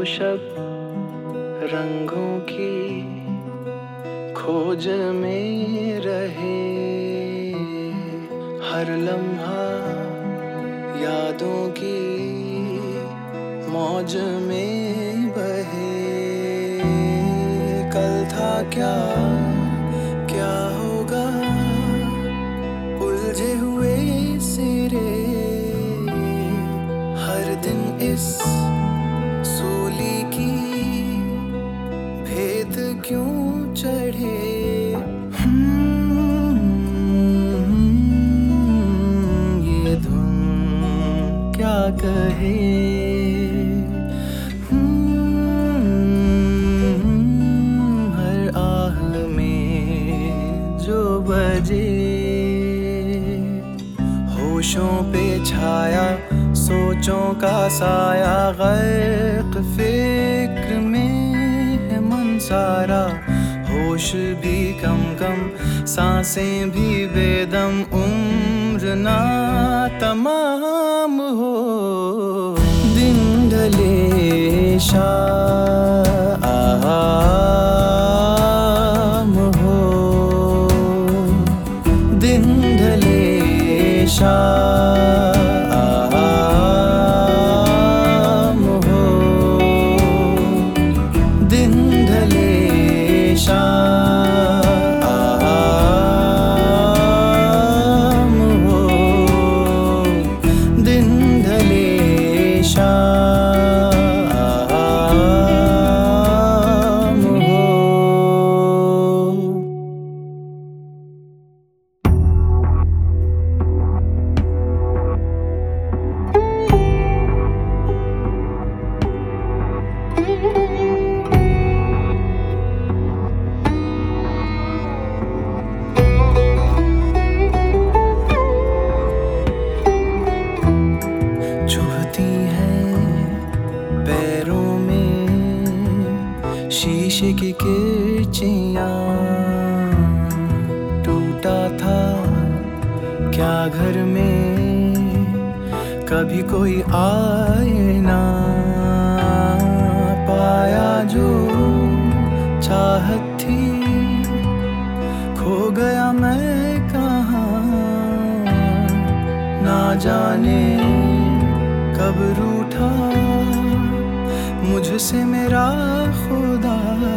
शब रंगों की खोज में रहे, हर लम्हा यादों की मौज में बहे। कल था क्या क्या होगा, उलझे हुए सिरे, हर दिन इस सूली की भेद क्यों चढ़े। ये धुन क्या कहे, हर आह में जो बजे। होशों पे छाया सोचों का साया, गर्क फिक्र में है मन सारा। होश भी कम कम, सांसें भी बेदम, उम्र ना तमाम हो। दिन ढले शाम हो, दिन ढले शाम हो, दिन ढले शाम हो, दिन ढले शाम हो। चुभती हैं पैरों में शीशे की किरचियां, टूटा था क्या घर में कभी कोई आए ना। पाया जो चाहत थी, खो गया मैं कहाँ, ना जाने कब रूठा मुझसे मेरा खुदा।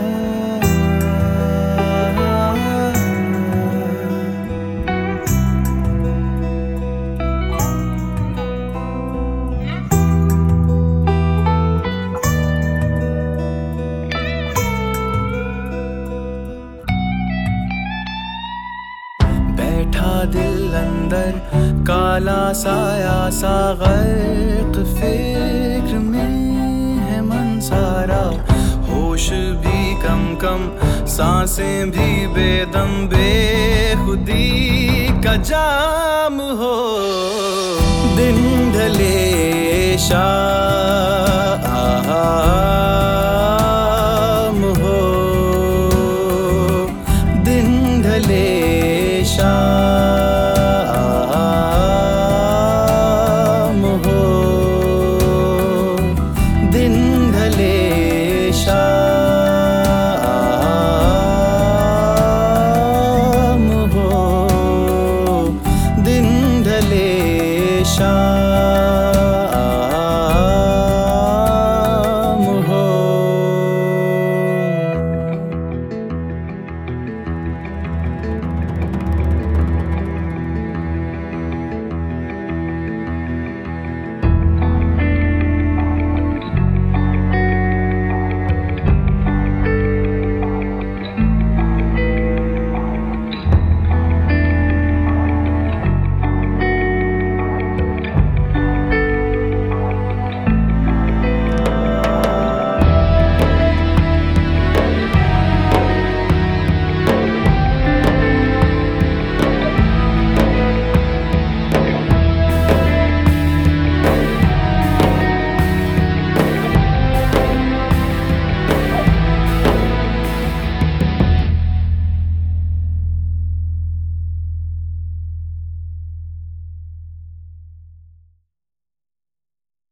बैठा दिल अंदर काला साया सा, गर्क फिक्र में है मन सारा। होश भी कम कम, सांसें भी बेदम, बेखुदी का जाम हो। दिन ढले शाम